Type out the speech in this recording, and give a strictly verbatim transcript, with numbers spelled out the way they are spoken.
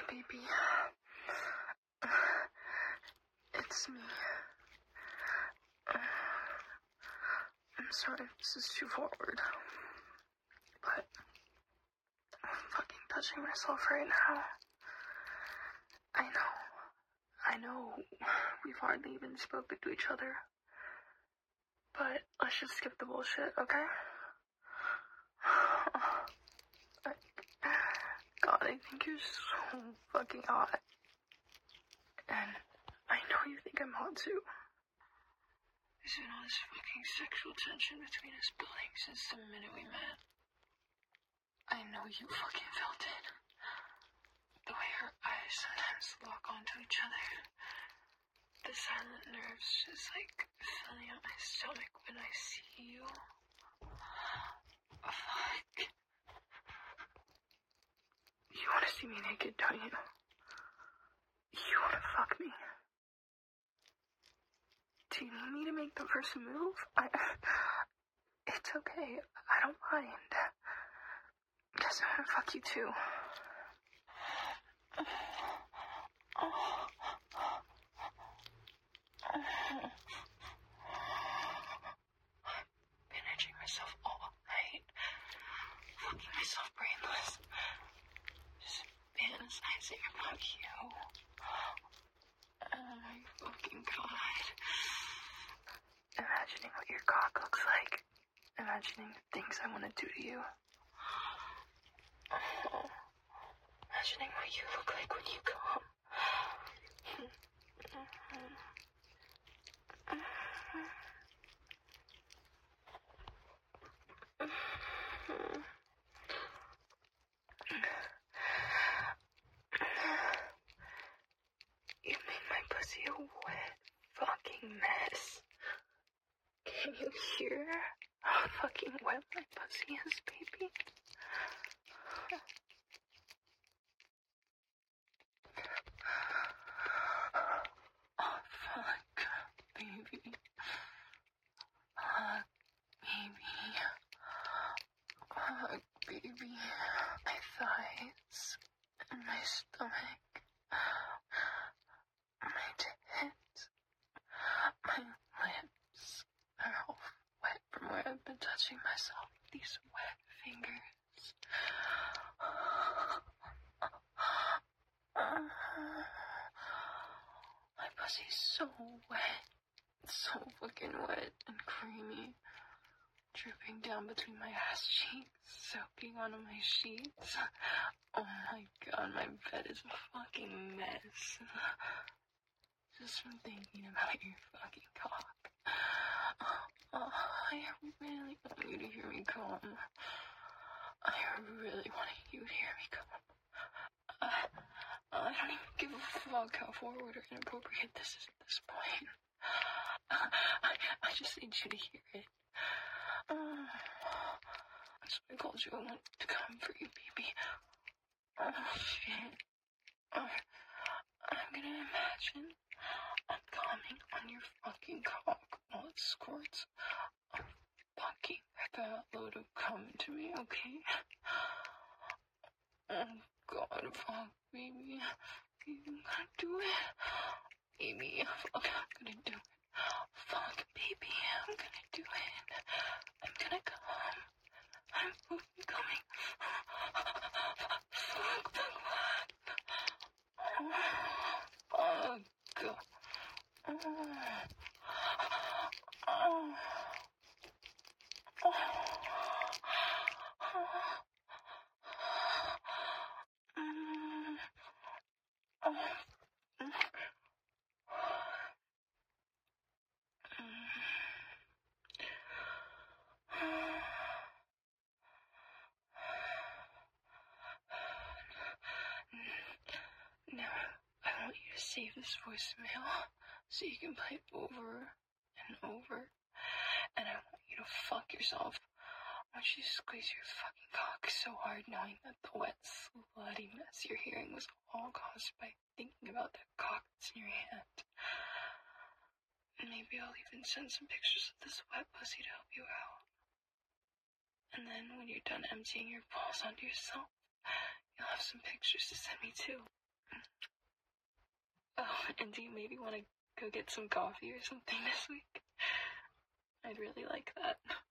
baby. It's me. I'm sorry if this is too forward, but I'm fucking touching myself right now. I know. I know we've hardly even spoken to each other, but let's just skip the bullshit, okay? God, I think you're so fucking hot. And I know you think I'm hot too. There's been all this fucking sexual tension between us building since the minute we met. I know you fucking felt it. The way her eyes sometimes lock onto each other. The silent nerves just like filling up my stomach when I see you. Fuck. You wanna see me naked, don't you? You wanna fuck me? Do you need me to make the first move? I... It's okay. I don't mind. Guess I wanna fuck you too. I've been itching myself all night. Fucking myself brainless. Just fantasizing about you. Oh my fucking god. Imagining what your cock looks like. Imagining the things I want to do to you. Oh. Imagining what you look like when you come. You made my pussy a wet fucking mess. Can you hear how fucking wet my pussy is, baby? Oh, fuck, baby. Fuck, baby. Fuck, baby. My thighs and my stomach. My tits. My lips are all wet from where I've been touching myself with these wet fingers. My pussy's so wet. So fucking wet and creamy. Dripping down between my ass cheeks, soaking onto my sheets. Oh my god, my bed is a fucking mess. Just from thinking about your fucking cock. Oh, I really want you to hear me come. I really want you to hear me come. Uh, I don't even give a fuck how forward or inappropriate this is at this point. Uh, I, I just need you to hear it. Uh, that's why I called you. I want to come for you, baby. Oh, shit. Uh, I'm gonna imagine I'm coming on your fucking cock while it squirts a fucking fat load of cum to me, okay? Oh, God, fuck, baby. Baby, I'm gonna do it. Baby, fuck, I'm gonna do it. Fuck, baby, I'm gonna do it. I'm gonna come. I'm fucking coming. Fuck, fuck, fuck. Oh, fuck. Oh, oh, oh, mm, oh, mm, Now, I want you to save this voicemail so you can play over and over, and I want you to fuck yourself. I want you to squeeze your fucking cock so hard knowing that the wet, slutty mess you're hearing was all caused by thinking about that cock that's in your hand. And maybe I'll even send some pictures of this wet pussy to help you out. And then when you're done emptying your balls onto yourself, you'll have some pictures to send me too. Oh, and do you maybe want to go get some coffee or something this week? I'd really like that.